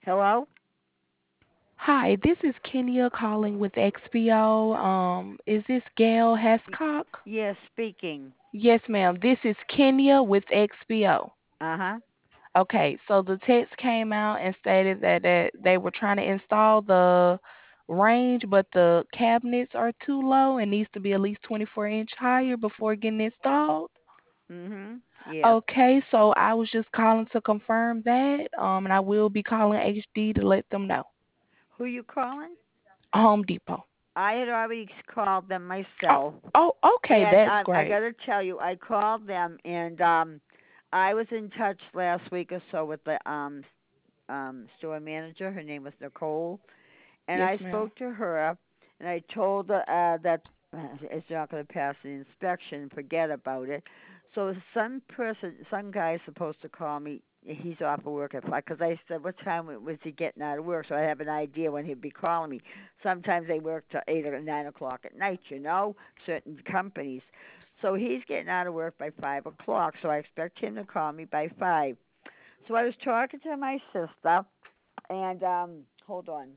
Hello? Hi, this is Kenya calling with XPO. Is this Gail Hascock? Yes, speaking. Yes, ma'am. This is Kenya with XPO. Uh huh. Okay, so the text came out and stated that they were trying to install the range, but the cabinets are too low and needs to be at least 24-inch higher before getting installed. Yep. Okay, so I was just calling to confirm that, and I will be calling HD to let them know. Who you calling? Home Depot. I had already called them Oh, myself, oh, okay, and that's I great. got to tell you, I called them, and I was in touch last week or so with the store manager. Her name was Nicole, and Yes, I ma'am. spoke to her, and I told her that it's not going to pass the inspection. Forget about it. So some guy's supposed to call me. He's off of work at 5 because I said, what time was he getting out of work? So I have an idea when he'd be calling me. Sometimes they work till 8 or 9 o'clock at night, certain companies. So he's getting out of work by 5 o'clock. So I expect him to call me by 5. So I was talking to my sister, and hold on.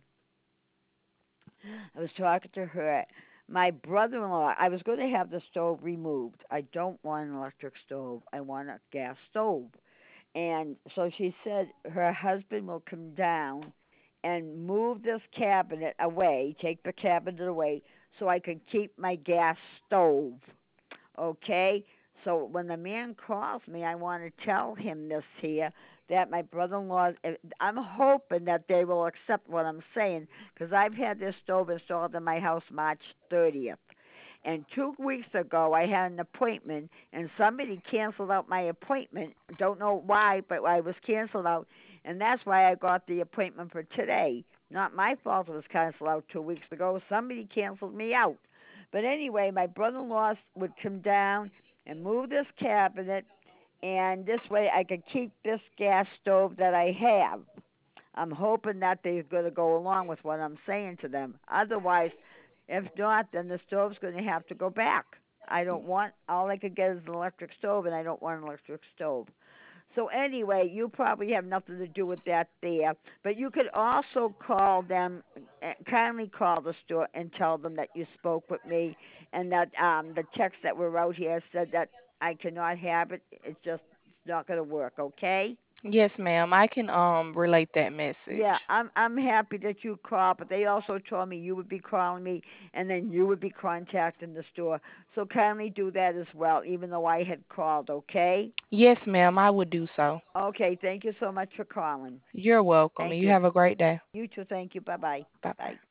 I was talking to her. My brother in law, I was going to have the stove removed. I don't want an electric stove. I want a gas stove. And so she said her husband will come down and move this cabinet away, take the cabinet away, so I can keep my gas stove. Okay? So when the man calls me, I want to tell him this here that my brother-in-law, I'm hoping that they will accept what I'm saying because I've had this stove installed in my house March 30th. And 2 weeks ago, I had an appointment, and somebody canceled out my appointment. Don't know why, but I was canceled out, and that's why I got the appointment for today. Not my fault it was canceled out 2 weeks ago. Somebody canceled me out. But anyway, my brother-in-law would come down and move this cabinet, and this way I could keep this gas stove that I have. I'm hoping that they're going to go along with what I'm saying to them. Otherwise, if not, then the stove's going to have to go back. I don't want, all I could get is an electric stove, and I don't want an electric stove. So anyway, you probably have nothing to do with that there, but you could also call them, kindly call the store and tell them that you spoke with me, and that the text that were out here said that I cannot have it. It's not going to work. Okay. Yes, ma'am. I can relate that message. Yeah, I'm happy that you called, but they also told me you would be calling me, and then you would be contacting the store. So kindly do that as well, even though I had called. Okay. Yes, ma'am. I would do so. Okay. Thank you so much for calling. You're welcome. Thank You you. have a great day. You too. Thank you. Bye bye. Bye bye. Bye.